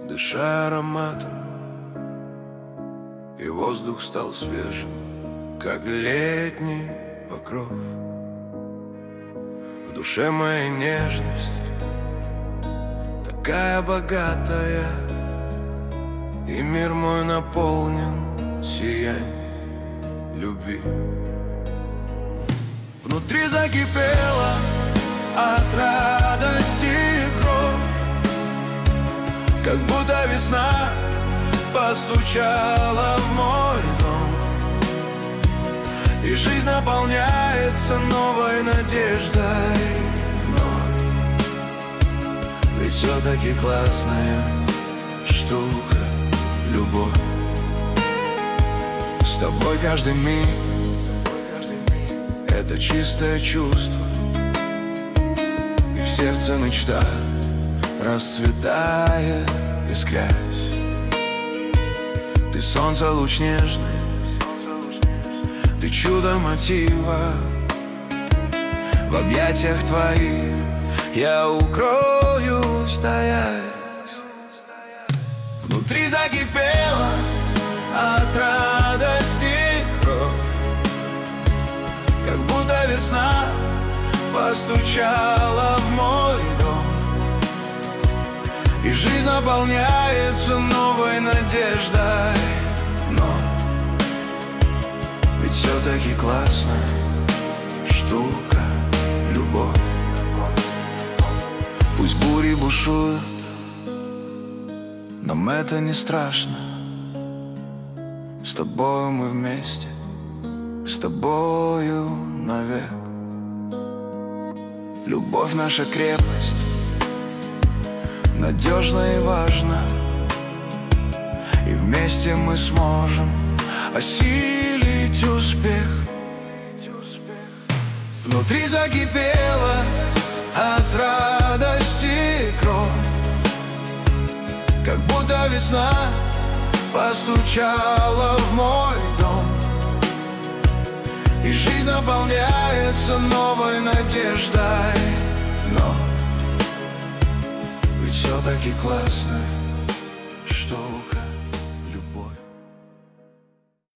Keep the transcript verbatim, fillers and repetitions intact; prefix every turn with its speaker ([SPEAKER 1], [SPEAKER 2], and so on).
[SPEAKER 1] дыша ароматом, и воздух стал свежим, как летний покров. В душе моей нежность такая богатая, и мир мой наполнен сиянием любви. Внутри закипела от радости кровь, как будто весна постучала в мой дом, и жизнь наполняется новой надеждой вновь. Ведь все-таки классная штука любовь. С тобой каждый миг — это чистое чувство, и в сердце мечта расцветает, искрясь. Ты солнце, луч нежный, ты чудо мотива. В объятиях твоих я укроюсь, таясь. Внутри закипела от радости кровь, как будто весна постучала в мой дом, и жизнь наполняется новой надеждой вновь. Ведь все-таки классная штука любовь. Пусть бури бушуют, нам это не страшно. С тобою мы вместе, с тобою навек. Любовь — наша крепость, надежна и важна, и вместе мы сможем осилить успех. Внутри закипела от радости кровь, как будто весна постучала в мой дом, и жизнь наполняется новой надеждой вновь. Ведь все-таки классно